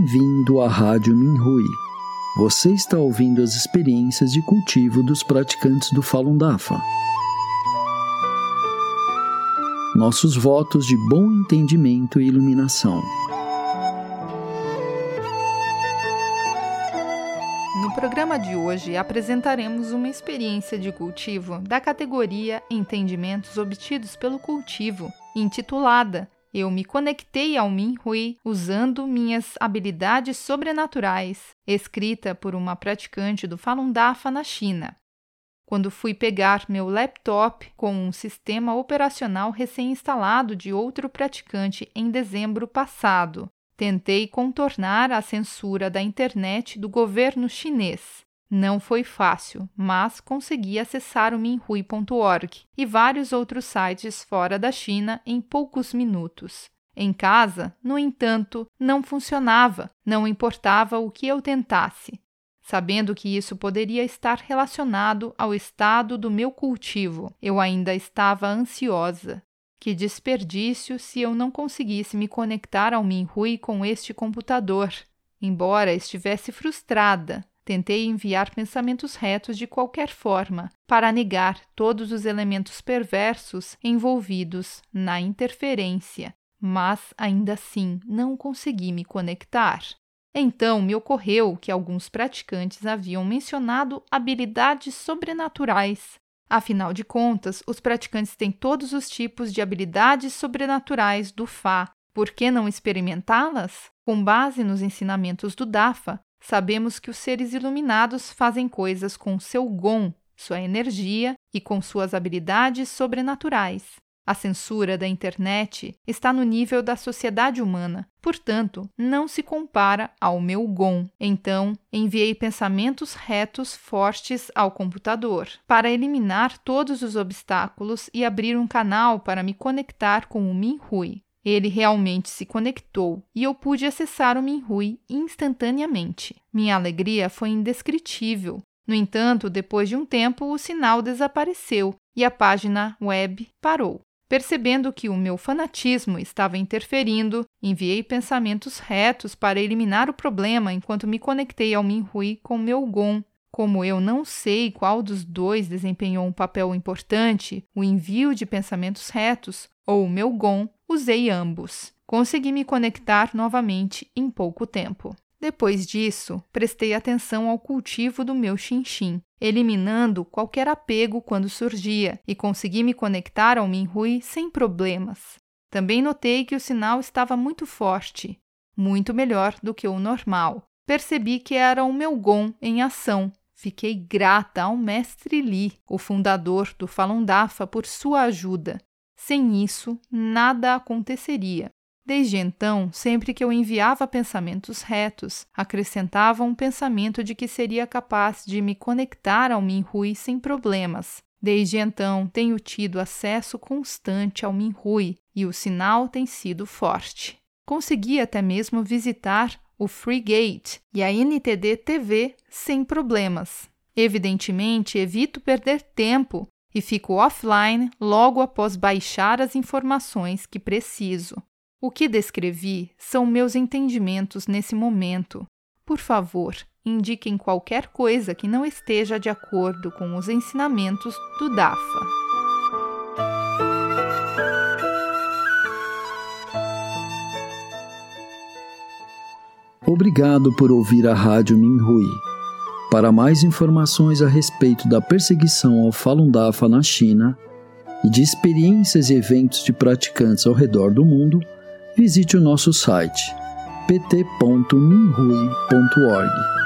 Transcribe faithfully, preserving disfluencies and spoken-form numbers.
Bem-vindo à Rádio Minhui. Você está ouvindo as experiências de cultivo dos praticantes do Falun Dafa. Nossos votos de bom entendimento e iluminação. No programa de hoje apresentaremos uma experiência de cultivo da categoria Entendimentos Obtidos pelo Cultivo, intitulada Eu me conectei ao Minhui usando minhas habilidades sobrenaturais, escrita por uma praticante do Falun Dafa na China. Quando fui pegar meu laptop com um sistema operacional recém-instalado de outro praticante em dezembro passado, tentei contornar a censura da internet do governo chinês. Não foi fácil, mas consegui acessar o minhui ponto org e vários outros sites fora da China em poucos minutos. Em casa, no entanto, não funcionava, não importava o que eu tentasse. Sabendo que isso poderia estar relacionado ao estado do meu cultivo, eu ainda estava ansiosa. Que desperdício se eu não conseguisse me conectar ao Minhui com este computador. Embora estivesse frustrada, tentei enviar pensamentos retos de qualquer forma, para negar todos os elementos perversos envolvidos na interferência, mas ainda assim não consegui me conectar. Então me ocorreu que alguns praticantes haviam mencionado habilidades sobrenaturais. Afinal de contas, os praticantes têm todos os tipos de habilidades sobrenaturais do Fá. Por que não experimentá-las? Com base nos ensinamentos do Dafa, sabemos que os seres iluminados fazem coisas com seu Gong, sua energia, e com suas habilidades sobrenaturais. A censura da internet está no nível da sociedade humana, portanto, não se compara ao meu Gong. Então, enviei pensamentos retos fortes ao computador, para eliminar todos os obstáculos e abrir um canal para me conectar com o Minhui. Ele realmente se conectou e eu pude acessar o Minhui instantaneamente. Minha alegria foi indescritível. No entanto, depois de um tempo, o sinal desapareceu e a página web parou. Percebendo que o meu fanatismo estava interferindo, enviei pensamentos retos para eliminar o problema enquanto me conectei ao Minhui com meu Gong. Como eu não sei qual dos dois desempenhou um papel importante, o envio de pensamentos retos ou o meu Gong, usei ambos. Consegui me conectar novamente em pouco tempo. Depois disso, prestei atenção ao cultivo do meu Xinxin, eliminando qualquer apego quando surgia, e consegui me conectar ao Minhui sem problemas. Também notei que o sinal estava muito forte, muito melhor do que o normal. Percebi que era o meu Gong em ação. Fiquei grata ao mestre Li, o fundador do Falun Dafa, por sua ajuda. Sem isso, nada aconteceria. Desde então, sempre que eu enviava pensamentos retos, acrescentava um pensamento de que seria capaz de me conectar ao Minhui sem problemas. Desde então, tenho tido acesso constante ao Minhui e o sinal tem sido forte. Consegui até mesmo visitar o FreeGate e a N T D T V sem problemas. Evidentemente, evito perder tempo e fico offline logo após baixar as informações que preciso. O que descrevi são meus entendimentos nesse momento. Por favor, indiquem qualquer coisa que não esteja de acordo com os ensinamentos do Dafa. Obrigado por ouvir a Rádio Minhui. Para mais informações a respeito da perseguição ao Falun Dafa na China e de experiências e eventos de praticantes ao redor do mundo, visite o nosso site p t ponto minhui ponto org.